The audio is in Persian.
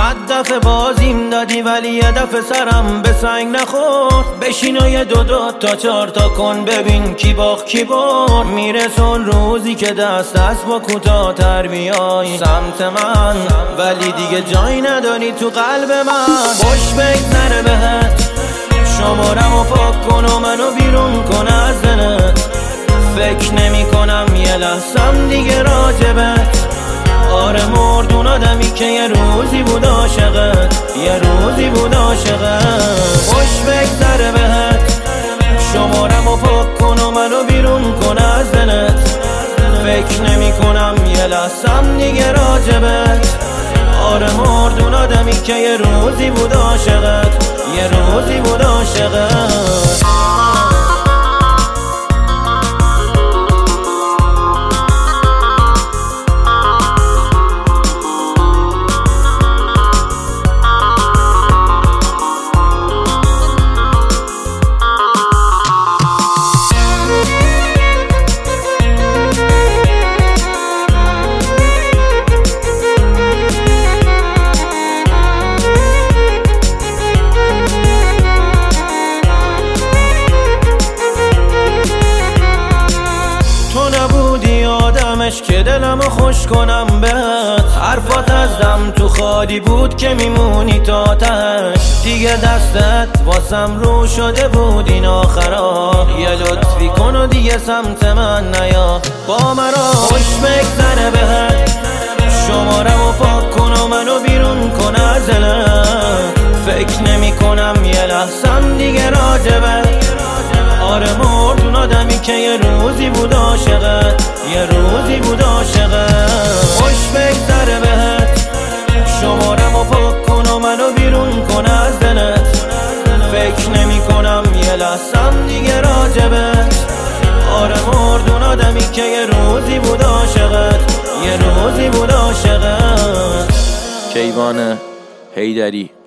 صد دفعه بازیم دادی ولی یه دفعه سرم به سنگ نخورد. بشین و یه دو تا چار تا کن ببین کی باخت کی برد. میرسون روزی که دست با کوتاه‌تر بیای سمت من، ولی دیگه جایی نداری تو قلب من. خوش بگذره بهت، شمارمو پاک کن و منو بیرون کن از دلت. فکر نمی کنم یه لحظم دیگه راجبت. آره مردون آدمی که یه روزی بود عاشقت، یه روزی بود عاشقت. خوش بگذره بهت، شمارمو پاک کن و منو بیرون کن از دلت. فکر نمی کنم یه لحظم دیگه راجبت. آره مردون آدمی که یه روزی بود عاشقت، یه روزی بود عاشقت. که دلمو خوش کنم بهت. حرفات از دم تو خالی بود که میمونی تا تهش. دیگه دستت واسم رو شده بود این آخرا. یه لطفی کن و دیگه سمت من نیا با مرا. خوش بگذره بهت، شمارمو پاک کن و منو بیرون کن از دلت. فکر نمی کنم یه لحظم دیگه راجبت. آره مردون آدمی که یه روزی بود عاشقت، یه روزی بود عاشقت. خوش بگذره بهت، شمارمو پاک کن و منو بیرون کن از دلت. فکر نمی کنم یه لحظم دیگه راجبت. آره مردون آدمی که یه روزی بود عاشقت، یه روزی بود عاشقت. کیوان حیدری.